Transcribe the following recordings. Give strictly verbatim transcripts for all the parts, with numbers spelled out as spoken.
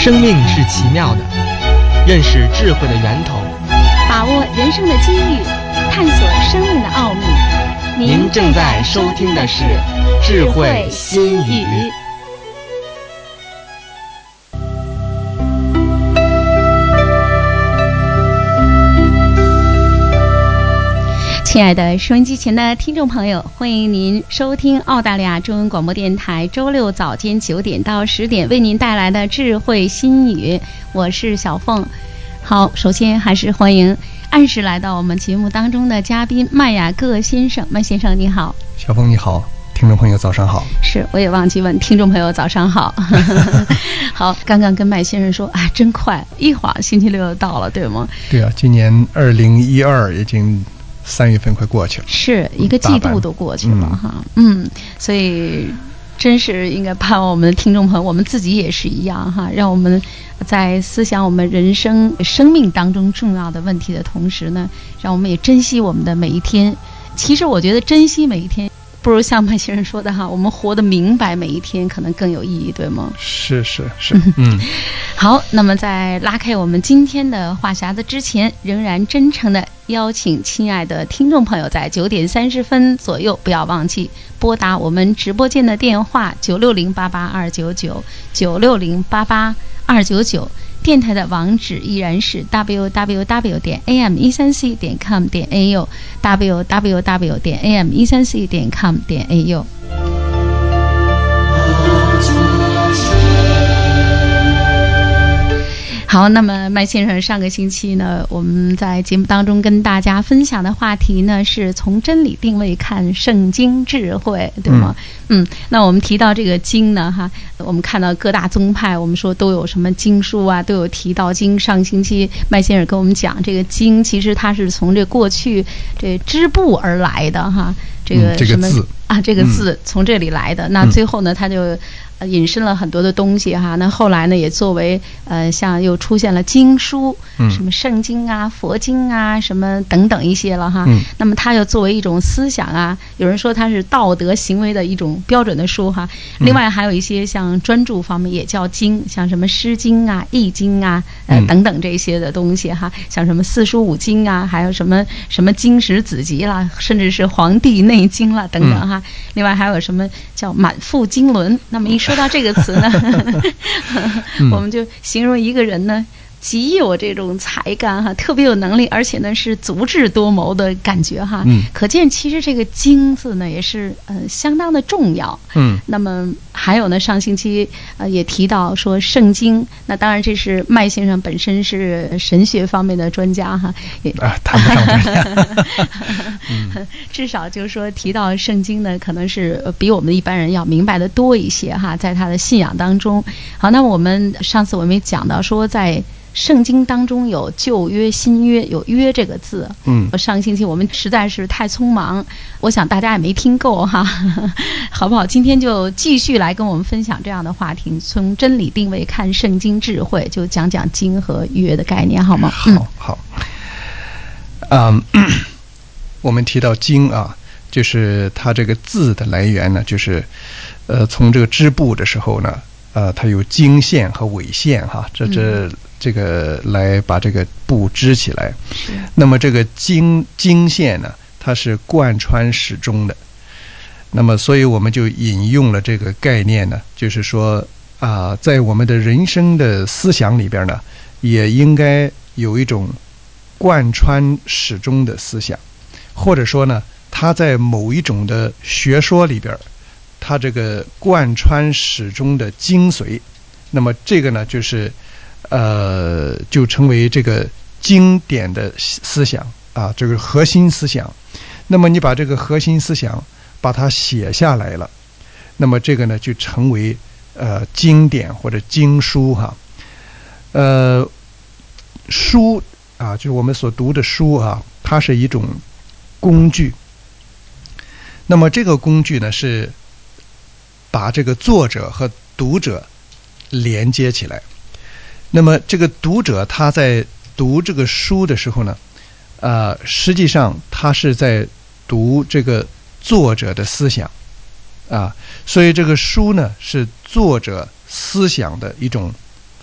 生命是奇妙的，认识智慧的源头， 把握人生的机遇，探索生命的奥秘。 您正在收听的是《智慧心语》。 亲爱的收音机前的听众朋友，欢迎您收听澳大利亚中文广播电台周六早间九点到十点为您带来的智慧心语，我是小凤。好，首先还是欢迎按时来到我们节目当中的嘉宾麦雅各先生。麦先生你好。 小凤你好，听众朋友早上好。 是，我也忘记问听众朋友早上好。好，刚刚跟麦先生说啊，真快，一晃星期六就到了，对吗？ 对啊，今年二零一二已经三月份快过去了， 是一个季度都过去了哈。嗯, 嗯，所以真是应该盼望我们的听众朋友，我们自己也是一样哈，让我们在思想我们人生生命当中重要的问题的同时呢，让我们也珍惜我们的每一天。其实我觉得珍惜每一天不如像麦先生说的哈，我们活得明白每一天可能更有意义，对吗？ 是是是，嗯。 好，那么在拉开我们今天的话匣子之前，仍然真诚的邀请亲爱的听众朋友在九点三十分左右不要忘记拨打我们直播间的电话九六零八八二九九 九六零八八二九九，电台的网址依然是 double u double u double u 点 a m 一三 c 点 com 点 a u double u double u double u 点 a m 一三 c 点 com 点 a u。好，那么麦先生上个星期呢，我们在节目当中跟大家分享的话题呢，是从真理定位看圣经智慧，对吗？嗯, 嗯那我们提到这个经呢哈，我们看到各大宗派我们说都有什么经书啊，都有提到经。上星期麦先生跟我们讲，这个经其实它是从这过去这织布而来的哈，这个什么、嗯、这个字啊，这个字从这里来的、嗯、那最后呢他就引申了很多的东西哈，那后来呢也作为呃像又出现了经书、嗯、什么圣经啊、佛经啊什么等等一些了哈、嗯、那么它又作为一种思想啊，有人说它是道德行为的一种标准的书哈。另外还有一些像专著方面也叫经，像什么诗经啊、易经啊呃等等这些的东西哈，像什么四书五经啊，还有什么什么经史子集啦，甚至是黄帝内经啦等等哈、嗯、另外还有什么叫满腹经纶。那么一说到这个词呢我们就形容一个人呢极有这种才干哈，特别有能力，而且呢是足智多谋的感觉哈。嗯，可见其实这个经字呢也是呃相当的重要。嗯，那么还有呢，上星期呃也提到说圣经，那当然这是麦先生本身是神学方面的专家哈，也啊谈不上专家。 嗯，至少就是说提到圣经呢，可能是比我们一般人要明白的多一些哈，在他的信仰当中。好，那我们上次我们也讲到说在圣经当中有旧约新约，有约这个字。嗯，上个星期我们实在是太匆忙，我想大家也没听够哈，好不好？今天就继续来跟我们分享这样的话题，从真理定位看圣经智慧，就讲讲经和约的概念好吗？ 好好。嗯，我们提到经啊，就是它这个字的来源呢，就是呃从这个织布的时候呢，呃它有经线和纬线哈，这这、嗯这个来把这个布织起来。那么这个经经线呢，它是贯穿始终的。那么所以我们就引用了这个概念呢，就是说啊、呃，在我们的人生的思想里边呢，也应该有一种贯穿始终的思想，或者说呢，它在某一种的学说里边，它这个贯穿始终的精髓，那么这个呢就是呃，就成为这个经典的思想啊，这个核心思想。那么你把这个核心思想把它写下来了，那么这个呢就成为呃经典或者经书哈。呃，书啊，就是我们所读的书啊，它是一种工具。那么这个工具呢，是把这个作者和读者连接起来。那么这个读者他在读这个书的时候呢，呃，实际上他是在读这个作者的思想啊，所以这个书呢是作者思想的一种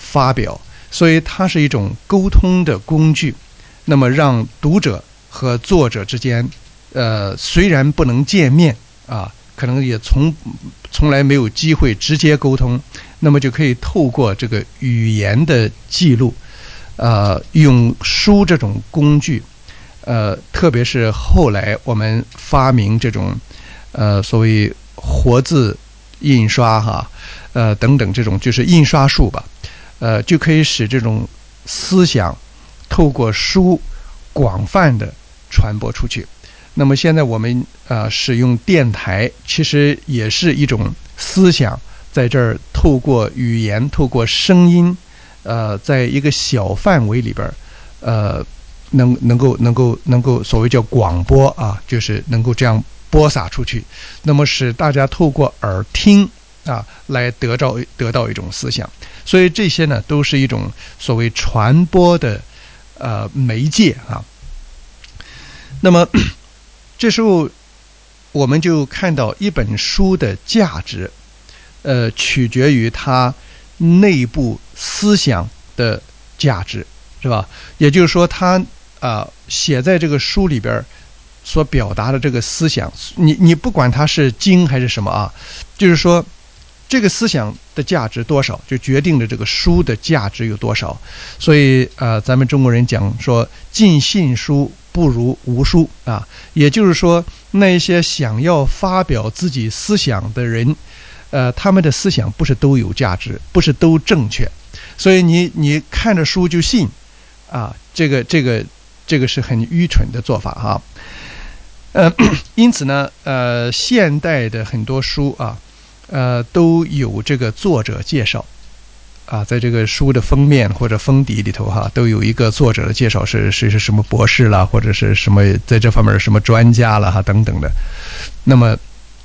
发表，所以它是一种沟通的工具。那么让读者和作者之间，呃，虽然不能见面啊，可能也从从来没有机会直接沟通，那么就可以透过这个语言的记录，呃，用书这种工具，呃，特别是后来我们发明这种，呃，所谓活字印刷哈，呃，等等这种就是印刷术吧，呃，就可以使这种思想透过书广泛的传播出去。那么现在我们呃使用电台，其实也是一种思想在这儿透过语言、透过声音，呃，在一个小范围里边，呃，能能够能够能够所谓叫广播啊，就是能够这样播撒出去，那么使大家透过耳听啊来得到得到一种思想。所以这些呢都是一种所谓传播的呃媒介啊。那么这时候我们就看到一本书的价值，呃，取决于它内部思想的价值，是吧？也就是说，它啊、呃、写在这个书里边所表达的这个思想，你你不管它是经还是什么啊，就是说这个思想的价值多少，就决定了这个书的价值有多少。所以呃，咱们中国人讲说，尽信书不如无书啊，也就是说，那些想要发表自己思想的人，呃，他们的思想不是都有价值，不是都正确。所以你你看着书就信啊，这个这个这个是很愚蠢的做法哈。呃，因此呢，呃，现代的很多书啊，呃，都有这个作者介绍。啊，在这个书的封面或者封底里头哈，都有一个作者的介绍，是是是什么博士啦，或者是什么在这方面什么专家啦哈等等的。那么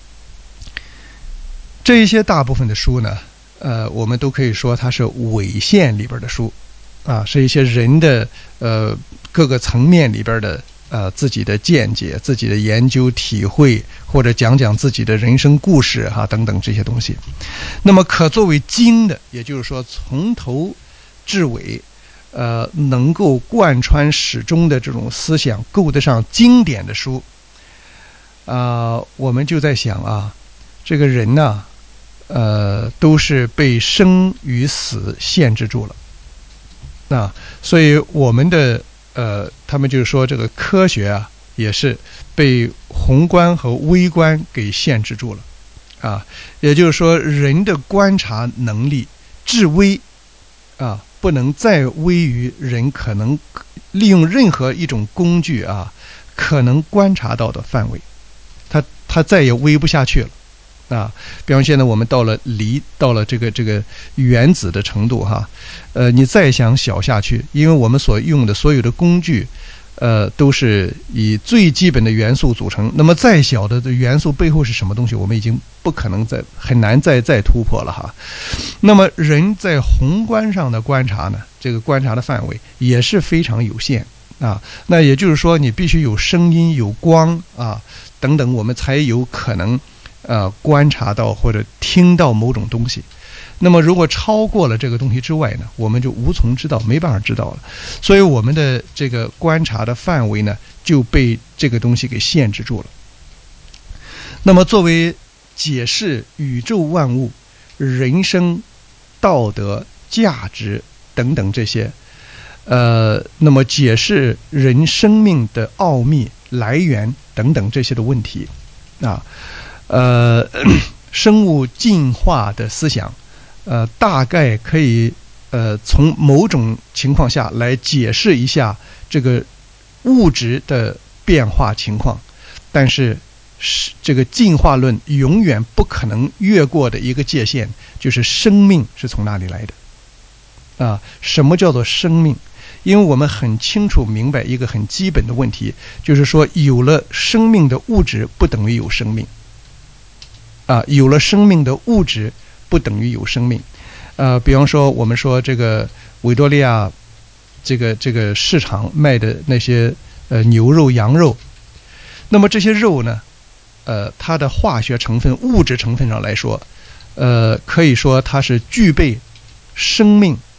这一些大部分的书呢，呃，我们都可以说它是伪现里边的书啊，是一些人的呃各个层面里边的呃自己的见解、自己的研究体会，或者讲讲自己的人生故事哈、啊、等等这些东西。那么可作为经的，也就是说从头至尾呃能够贯穿始终的这种思想，够得上经典的书啊、呃，我们就在想啊，这个人呢呃都是被生与死限制住了啊，所以我们的呃，他们就是说这个科学啊，也是被宏观和微观给限制住了啊。也就是说，人的观察能力至微啊，不能再微于人可能利用任何一种工具啊，可能观察到的范围，它它再也微不下去了。啊，比方现在我们到了离到了这个这个原子的程度哈，呃，你再想小下去，因为我们所用的所有的工具，呃，都是以最基本的元素组成。那么再小的元素背后是什么东西，我们已经不可能再很难再再突破了哈。那么人在宏观上的观察呢，这个观察的范围也是非常有限啊。那也就是说，你必须有声音、有光啊等等，我们才有可能。呃，观察到或者听到某种东西，那么如果超过了这个东西之外呢，我们就无从知道，没办法知道了。所以我们的这个观察的范围呢，就被这个东西给限制住了。那么作为解释宇宙万物、人生、道德、价值等等这些，呃，那么解释人生命的奥秘、来源等等这些的问题啊。呃，生物进化的思想，呃，大概可以呃从某种情况下来解释一下这个物质的变化情况，但是这个进化论永远不可能越过的一个界限，就是生命是从哪里来的啊？什么叫做生命？因为我们很清楚明白一个很基本的问题，就是说有了生命的物质不等于有生命。啊，有了生命的物质不等于有生命。呃，比方说我们说这个维多利亚这个这个市场卖的那些呃牛肉、羊肉，那么这些肉呢，呃，它的化学成分、物质成分上来说，呃，可以说它是具备生命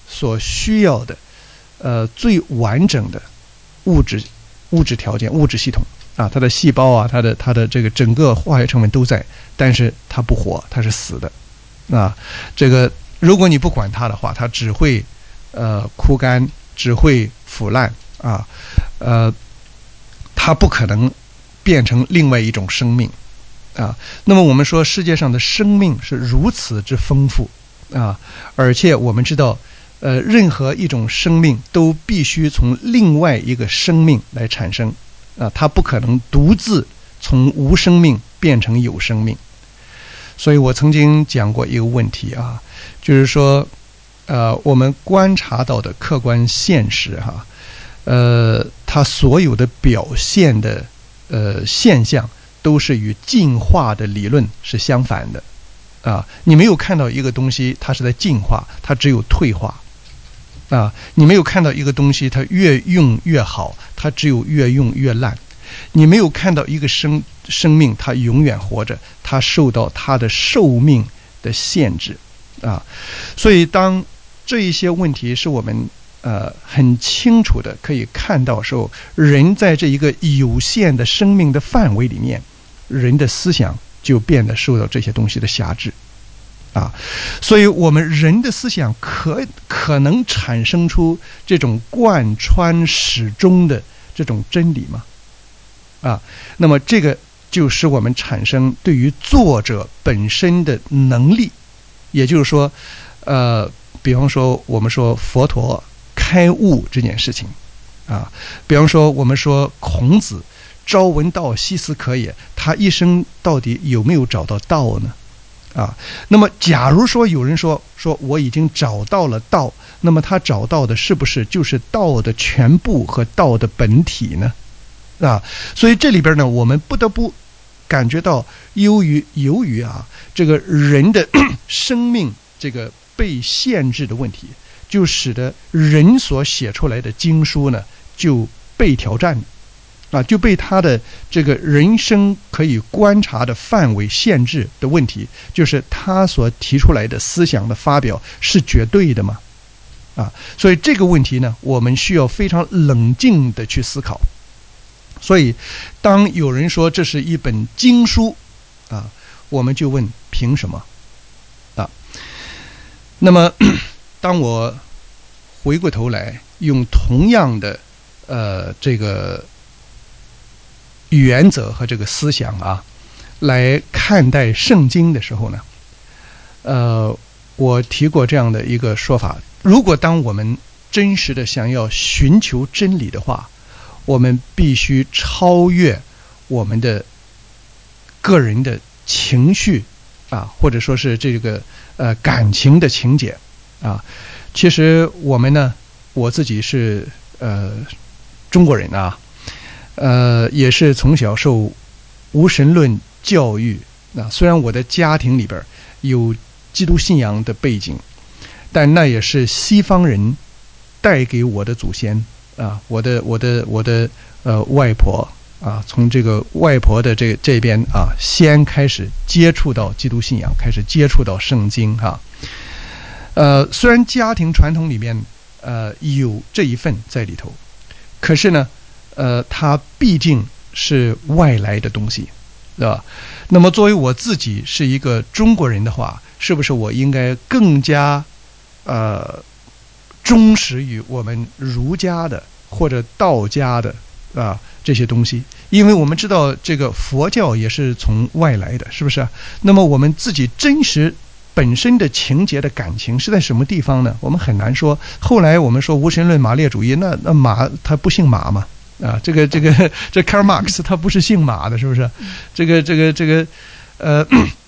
所需要的呃最完整的物质物质条件、物质系统啊，它的细胞啊，它的它的这个整个化学成分都在，但是它不活，它是死的啊。这个如果你不管它的话，它只会呃枯干，只会腐烂啊，呃，它不可能变成另外一种生命啊。那么我们说世界上的生命是如此之丰富啊，而且我们知道呃任何一种生命都必须从另外一个生命来产生啊，它不可能独自从无生命变成有生命。所以我曾经讲过一个问题啊，就是说呃我们观察到的客观现实哈、啊，呃它所有的表现的呃现象都是与进化的理论是相反的啊。你没有看到一个东西它是在进化，它只有退化啊。你没有看到一个东西它越用越好，它只有越用越烂。你没有看到一个生生命它永远活着，它受到它的寿命的限制啊。所以当这一些问题是我们呃很清楚的可以看到时候，人在这一个有限的生命的范围里面，人的思想就变得受到这些东西的辖制啊。所以我们人的思想可可能产生出这种贯穿始终的这种真理吗？啊，那么这个就使我们产生对于作者本身的能力，也就是说呃比方说我们说佛陀开悟这件事情啊，比方说我们说孔子朝闻道夕死可也，他一生到底有没有找到道呢？啊，那么假如说有人说说我已经找到了道，那么他找到的是不是就是道的全部和道的本体呢？啊，所以这里边呢，我们不得不感觉到，由于由于啊，这个人的生命这个被限制的问题，就使得人所写出来的经书呢就被挑战啊，就被他的这个人生可以观察的范围限制的问题，就是他所提出来的思想的发表是绝对的吗？啊，所以这个问题呢，我们需要非常冷静的去思考。所以当有人说这是一本经书啊，我们就问凭什么啊？那么当我回过头来用同样的呃这个原则和这个思想啊来看待圣经的时候呢，呃我提过这样的一个说法，如果当我们真实的想要寻求真理的话，我们必须超越我们的个人的情绪啊，或者说是这个呃感情的情节啊。其实我们呢，我自己是呃中国人啊，呃也是从小受无神论教育啊。虽然我的家庭里边有基督信仰的背景，但那也是西方人带给我的祖先。啊，我的我的我的呃外婆啊，从这个外婆的这这边啊，先开始接触到基督信仰，开始接触到圣经哈、啊。呃，虽然家庭传统里面呃有这一份在里头，可是呢，呃，它毕竟是外来的东西，对吧？那么作为我自己是一个中国人的话，是不是我应该更加呃？忠实于我们儒家的或者道家的啊这些东西，因为我们知道这个佛教也是从外来的，是不是？那么我们自己真实本身的情节的感情是在什么地方呢？我们很难说。后来我们说无神论马列主义，那那马他不姓马嘛？啊，这个这个这 Karl Marx 他不是姓马的，是不是？这个这个这个呃，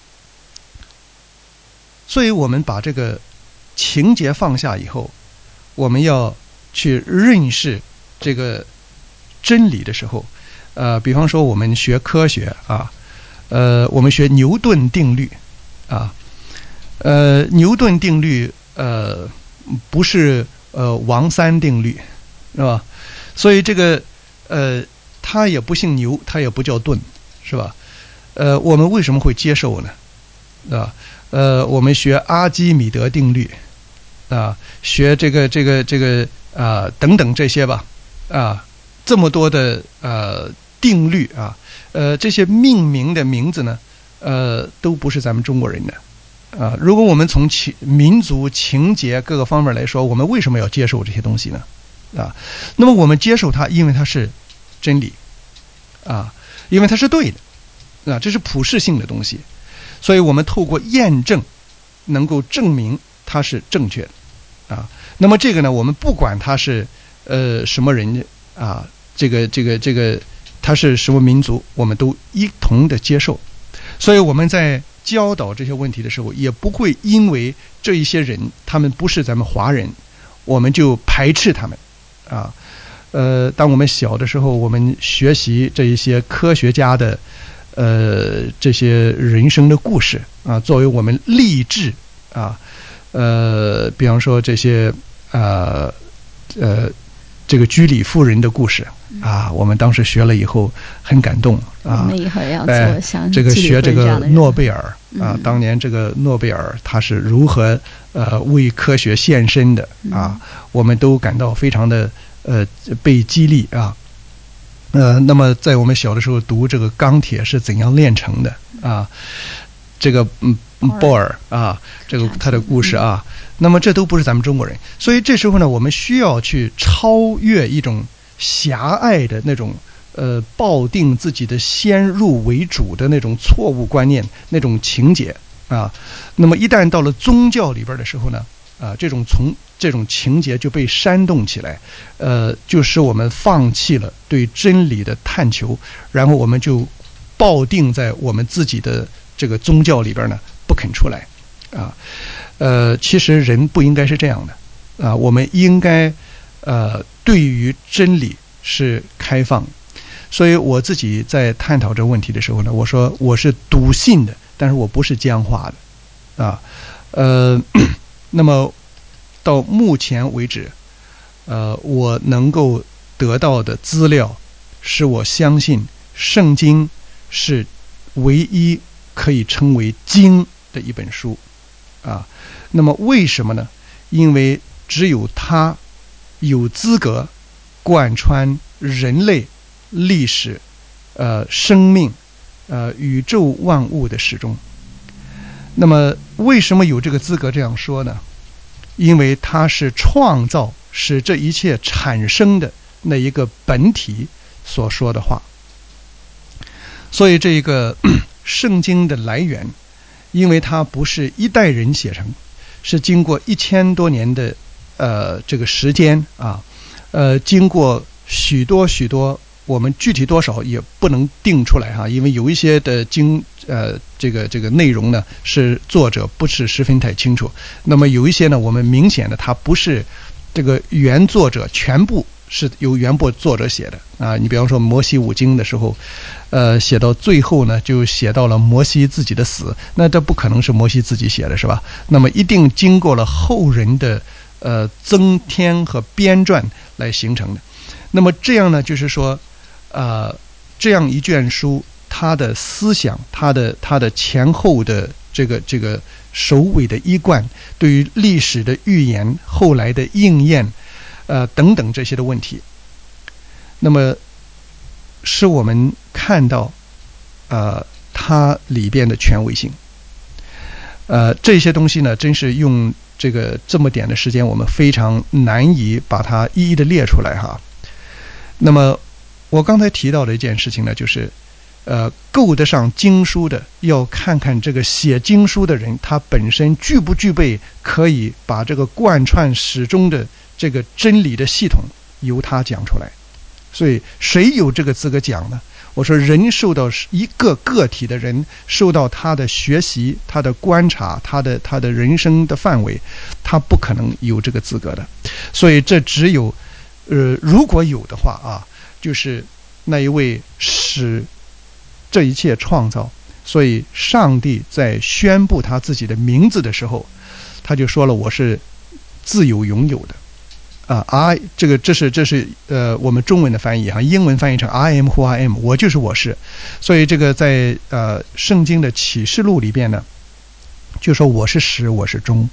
所以我们把这个情节放下以后，我们要去认识这个真理的时候，呃，比方说我们学科学啊，呃，我们学牛顿定律啊，呃，牛顿定律呃不是呃王三定律，是吧？所以这个呃，他也不姓牛，他也不叫顿，是吧？呃，我们为什么会接受呢？啊，呃，我们学阿基米德定律。 啊，学这个这个这个啊等等这些吧啊，这么多的呃定律啊，呃这些命名的名字呢，呃都不是咱们中国人的啊。如果我们从情民族情节各个方面来说，我们为什么要接受这些东西呢？啊，那么我们接受它，因为它是真理啊，因为它是对的啊，这是普世性的东西，所以我们透过验证能够证明它是正确的啊。那么这个呢，我们不管他是呃什么人啊，这个这个这个他是什么民族，我们都一同的接受。所以我们在教导这些问题的时候，也不会因为这一些人他们不是咱们华人，我们就排斥他们啊。呃，当我们小的时候，我们学习这一些科学家的呃这些人生的故事啊，作为我们励志啊，呃，比方说这些呃呃这个居里夫人的故事啊，我们当时学了以后很感动啊。 我们以后要做像、 哎、这个学这个诺贝尔啊、嗯，当年这个诺贝尔他是如何呃为科学献身的啊、嗯，我们都感到非常的呃被激励啊。呃，那么在我们小的时候读这个钢铁是怎样炼成的啊，这个嗯波尔啊，这个他的故事啊，那么这都不是咱们中国人，所以这时候呢，我们需要去超越一种狭隘的那种呃抱定自己的先入为主的那种错误观念、那种情节啊。那么一旦到了宗教里边的时候呢，啊，这种从这种情节就被煽动起来，呃，就使我们放弃了对真理的探求，然后我们就抱定在我们自己的这个宗教里边呢，不肯出来啊。呃，其实人不应该是这样的啊，我们应该呃对于真理是开放。所以我自己在探讨这个问题的时候呢，我说我是笃信的，但是我不是僵化的啊。呃，那么到目前为止，呃，我能够得到的资料，使我相信圣经是唯一可以称为经的一本书啊。那么为什么呢？因为只有它有资格贯穿人类历史、呃生命、呃宇宙万物的始终。那么为什么有这个资格这样说呢？因为它是创造使这一切产生的那一个本体所说的话。所以这个圣经的来源，因为它不是一代人写成，是经过一千多年的呃这个时间啊，呃经过许多许多，我们具体多少也不能定出来哈、啊，因为有一些的经呃这个这个内容呢是作者不是十分太清楚，那么有一些呢我们明显的它不是这个原作者全部是由原作作者写的啊。你比方说摩西五经的时候，呃写到最后呢就写到了摩西自己的死，那这不可能是摩西自己写的是吧？那么一定经过了后人的呃增添和编撰来形成的。那么这样呢就是说呃这样一卷书，它的思想，它的它的前后的这个这个首尾的一贯，对于历史的预言、后来的应验，呃等等这些的问题，那么使我们看到呃它里边的权威性。呃这些东西呢，真是用这个这么点的时间，我们非常难以把它一一的列出来哈。那么我刚才提到的一件事情呢，就是呃，够得上经书的，要看看这个写经书的人，他本身具不具备可以把这个贯穿始终的这个真理的系统由他讲出来。所以谁有这个资格讲呢？我说人受到一个个体的人受到他的学习、他的观察、他的他的人生的范围，他不可能有这个资格的。所以这只有呃，如果有的话啊，就是那一位使这一切创造，所以上帝在宣布他自己的名字的时候，他就说了我是自有拥有的啊 I 这个这是这是呃我们中文的翻译哈，英文翻译成 I am who I am， 我就是我是。所以这个在呃圣经的启示录里边呢，就说我是始我是终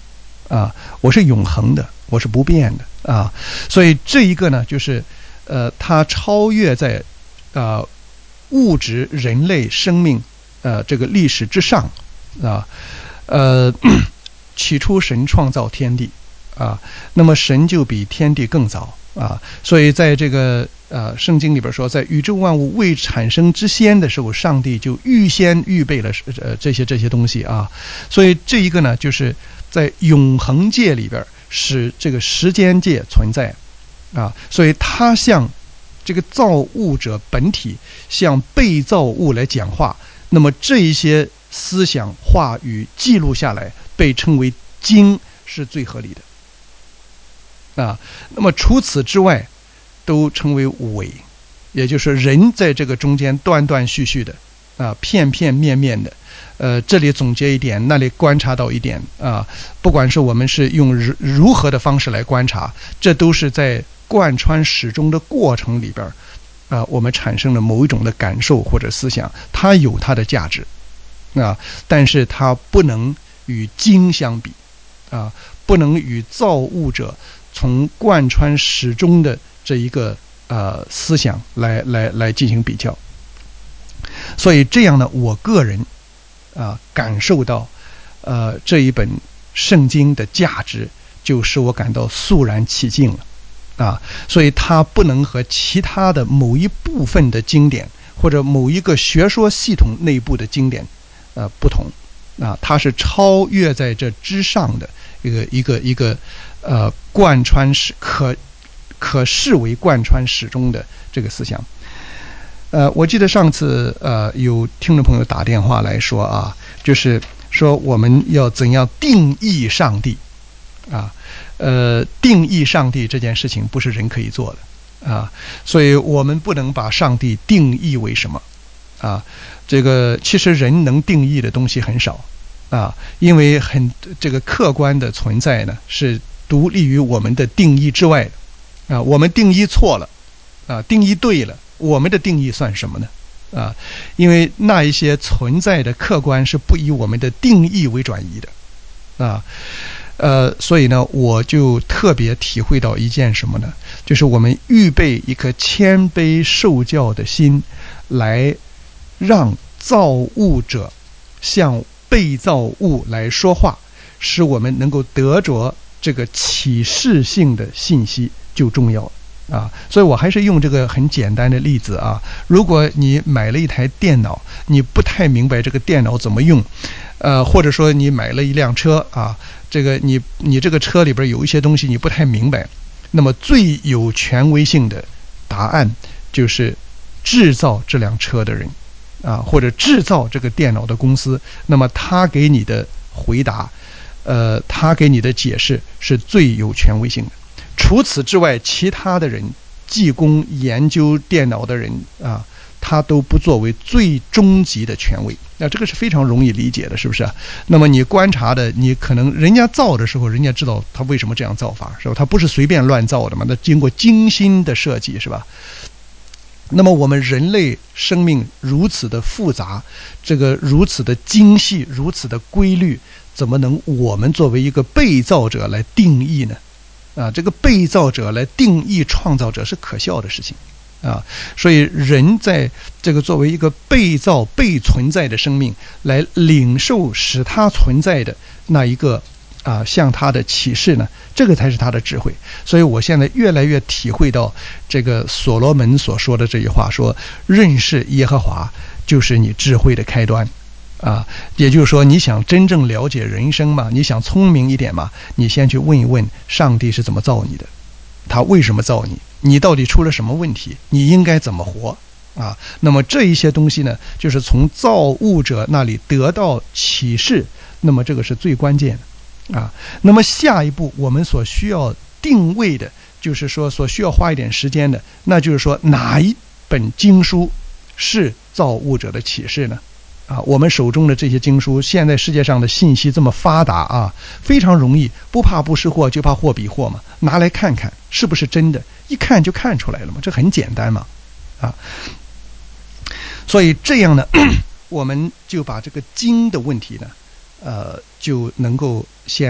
啊，我是永恒的，我是不变的啊。所以这一个呢，就是呃，它超越在啊、呃、物质、人类生命呃这个历史之上啊。呃，起初神创造天地啊，那么神就比天地更早啊，所以在这个呃圣经里边说，在宇宙万物未产生之先的时候，上帝就预先预备了呃这些这些东西啊。所以这一个呢，就是在永恒界里边使这个时间界存在啊，所以它向这个造物者本体向被造物来讲话，那么这一些思想话语记录下来，被称为经，是最合理的啊。那么除此之外，都称为伪，也就是人在这个中间断断续续的啊，片片面面的，呃，这里总结一点，那里观察到一点啊。不管是我们是用如如何的方式来观察，这都是在贯穿始终的过程里边啊，我们产生了某一种的感受或者思想，它有它的价值。啊，但是它不能与经相比，啊，不能与造物者从贯穿始终的这一个呃思想来来来进行比较。所以这样呢，我个人啊感受到呃这一本圣经的价值，就使我感到肃然起敬了啊。所以它不能和其他的某一部分的经典或者某一个学说系统内部的经典呃，不同啊，它是超越在这之上的一个一个一个呃贯穿始可可视为贯穿始终的这个思想。呃，我记得上次呃有听众朋友打电话来说啊，就是说我们要怎样定义上帝啊？呃，定义上帝这件事情不是人可以做的啊，所以我们不能把上帝定义为什么。啊，这个其实人能定义的东西很少啊，因为很这个客观的存在呢是独立于我们的定义之外的啊。我们定义错了啊，定义对了，我们的定义算什么呢？啊，因为那一些存在的客观是不以我们的定义为转移的啊。呃，所以呢，我就特别体会到一件什么呢？就是我们预备一颗谦卑受教的心来。让造物者向被造物来说话，使我们能够得着这个启示性的信息就重要啊。所以我还是用这个很简单的例子啊。如果你买了一台电脑，你不太明白这个电脑怎么用，呃，或者说你买了一辆车啊，这个你你这个车里边有一些东西你不太明白，那么最有权威性的答案就是制造这辆车的人。啊，或者制造这个电脑的公司，那么他给你的回答，呃，他给你的解释是最有权威性的。除此之外，其他的人，技工、研究电脑的人啊，他都不作为最终极的权威。那这个是非常容易理解的，是不是啊？那么你观察的，你可能人家造的时候，人家知道他为什么这样造法，是吧？他不是随便乱造的嘛，那经过精心的设计，是吧？那么我们人类生命如此的复杂，这个如此的精细，如此的规律，怎么能我们作为一个被造者来定义呢？啊，这个被造者来定义创造者是可笑的事情啊。所以人在这个作为一个被造被存在的生命来领受使它存在的那一个啊，向他的启示呢，这个才是他的智慧。所以我现在越来越体会到这个所罗门所说的这句话，说认识耶和华就是你智慧的开端啊。也就是说，你想真正了解人生嘛，你想聪明一点嘛，你先去问一问上帝是怎么造你的，他为什么造你，你到底出了什么问题，你应该怎么活啊。那么这一些东西呢，就是从造物者那里得到启示，那么这个是最关键的啊。那么下一步我们所需要定位的，就是说所需要花一点时间的，那就是说哪一本经书是造物者的启示呢？啊，我们手中的这些经书，现在世界上的信息这么发达啊，非常容易，不怕不识货，就怕货比货嘛，拿来看看是不是真的，一看就看出来了嘛，这很简单嘛，啊，所以这样呢，我们就把这个经的问题呢，呃，就能够先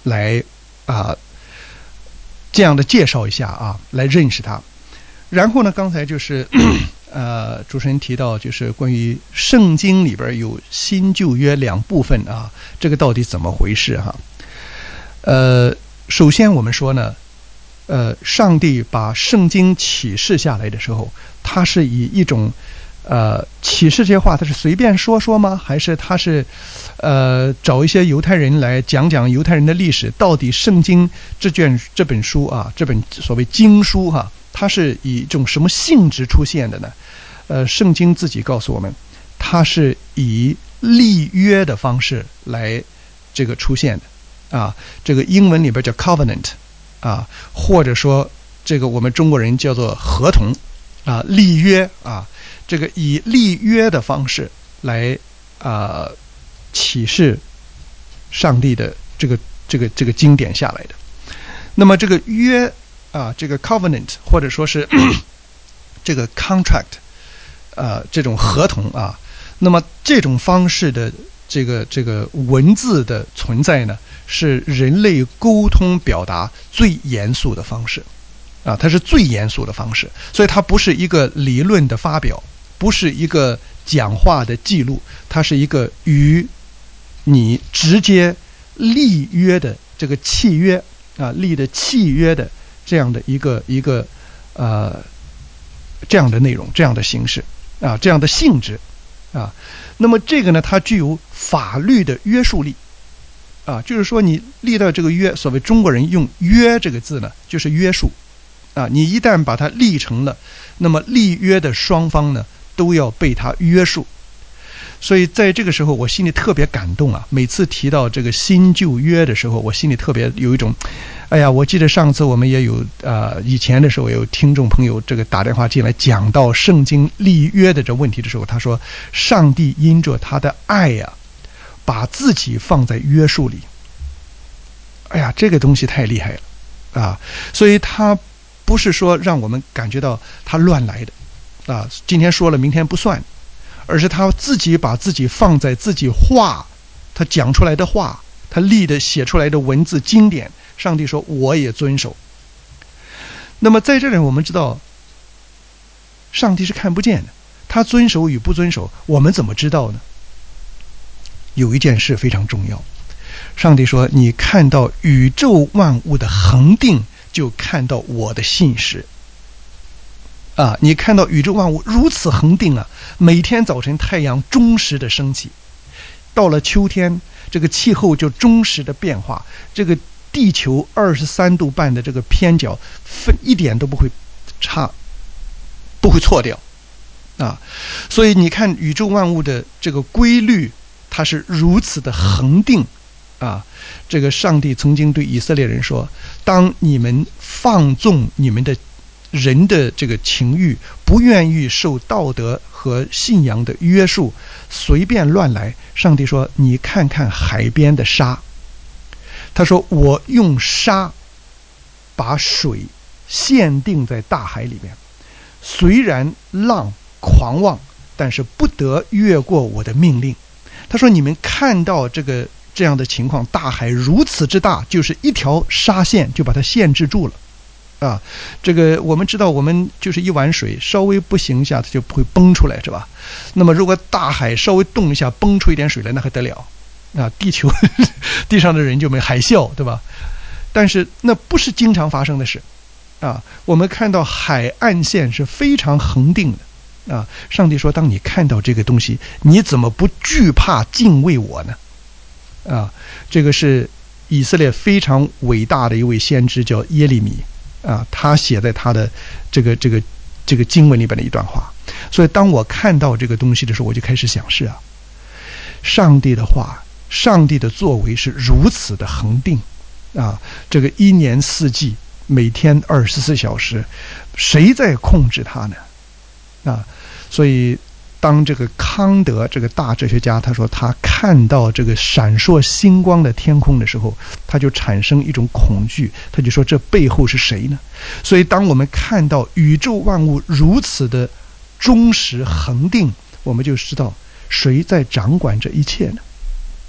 来啊这样的介绍一下啊，来认识它。然后呢，刚才就是呃主持人提到，就是关于圣经里边有新旧约两部分啊，这个到底怎么回事哈？呃，首先我们说呢，呃，上帝把圣经启示下来的时候，他是以一种呃启示这些话，他是随便说说吗？还是他是呃找一些犹太人来讲讲犹太人的历史？到底圣经这卷这本书啊，这本所谓经书哈、啊，它是以一种什么性质出现的呢？呃，圣经自己告诉我们，它是以立约的方式来这个出现的。啊，这个英文里边叫 covenant 啊，或者说这个我们中国人叫做合同啊，立约啊，这个以立约的方式来啊启示上帝的这个这个这个经典下来的。那么这个约啊，这个 covenant 或者说是这个 contract 啊，这种合同啊，那么这种方式的这个这个文字的存在呢，是人类沟通表达最严肃的方式啊，它是最严肃的方式，所以它不是一个理论的发表，不是一个讲话的记录，它是一个与你直接立约的这个契约啊，立的契约的这样的一个一个呃这样的内容，这样的形式啊，这样的性质啊。那么这个呢，它具有法律的约束力啊，就是说你立到这个约，所谓中国人用约这个字呢，就是约束啊。你一旦把它立成了，那么立约的双方呢，都要被它约束。所以在这个时候，我心里特别感动啊！每次提到这个新旧约的时候，我心里特别有一种，哎呀，我记得上次我们也有呃，以前的时候有听众朋友这个打电话进来讲到圣经立约的这问题的时候，他说，上帝因着他的爱呀、啊，把自己放在约束里。哎呀，这个东西太厉害了啊！所以他不是说让我们感觉到他乱来的啊，今天说了明天不算。而是他自己把自己放在自己话，他讲出来的话，他立的写出来的文字经典，上帝说我也遵守。那么在这里我们知道，上帝是看不见的，他遵守与不遵守，我们怎么知道呢？有一件事非常重要，上帝说你看到宇宙万物的恒定，就看到我的信实。啊，你看到宇宙万物如此恒定啊，每天早晨太阳忠实的升起，到了秋天这个气候就忠实的变化，这个地球二十三度半的这个偏角分一点都不会差，不会错掉啊。所以你看宇宙万物的这个规律，它是如此的恒定啊。这个上帝曾经对以色列人说，当你们放纵你们的人的这个情欲，不愿意受道德和信仰的约束，随便乱来，上帝说你看看海边的沙，他说我用沙把水限定在大海里面，虽然浪狂妄，但是不得越过我的命令。他说你们看到这个这样的情况，大海如此之大，就是一条沙线就把它限制住了啊，这个我们知道，我们就是一碗水，稍微不行一下，它就不会崩出来，是吧？那么如果大海稍微动一下，崩出一点水来，那还得了啊！地球地上的人就没海啸，对吧？但是那不是经常发生的事啊。我们看到海岸线是非常恒定的啊。上帝说，当你看到这个东西，你怎么不惧怕敬畏我呢？啊，这个是以色列非常伟大的一位先知，叫耶利米。啊，他写在他的这个这个这个经文里边的一段话。所以当我看到这个东西的时候，我就开始想，是啊，上帝的话，上帝的作为是如此的恒定啊，这个一年四季，每天二十四小时，谁在控制他呢？啊，所以当这个康德这个大哲学家他说他看到这个闪烁星光的天空的时候，他就产生一种恐惧，他就说这背后是谁呢？所以当我们看到宇宙万物如此的忠实恒定，我们就知道谁在掌管这一切呢？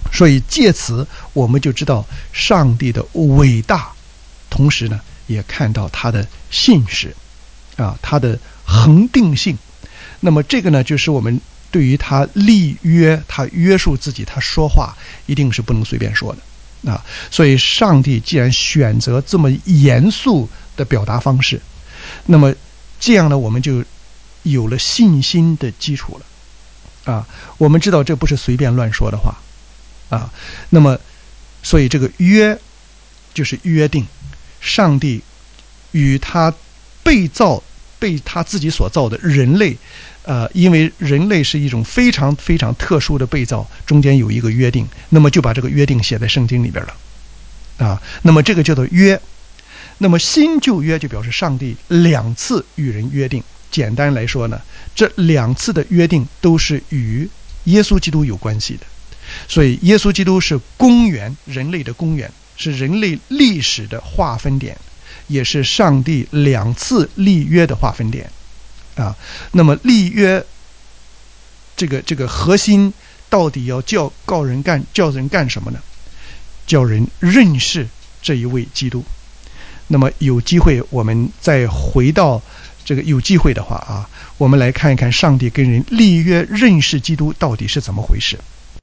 所以借此我们就知道上帝的伟大，同时呢也看到他的信实啊，他的恒定性。那么这个呢就是我们对于他立约，他约束自己，他说话一定是不能随便说的啊。所以上帝既然选择这么严肃的表达方式，那么这样呢我们就有了信心的基础了啊。我们知道这不是随便乱说的话啊。那么所以这个约就是约定，上帝与他被造被他自己所造的人类，呃，因为人类是一种非常非常特殊的被造，中间有一个约定，那么就把这个约定写在圣经里边了啊。那么这个叫做约。那么新旧约就表示上帝两次与人约定。简单来说呢，这两次的约定都是与耶稣基督有关系的。所以耶稣基督是公元，人类的公元，是人类历史的划分点，也是上帝两次立约的划分点啊。那么立约这个这个核心到底要叫告人干叫人干什么呢？叫人认识这一位基督。那么有机会我们再回到这个，有机会的话啊，我们来看一看上帝跟人立约认识基督到底是怎么回事。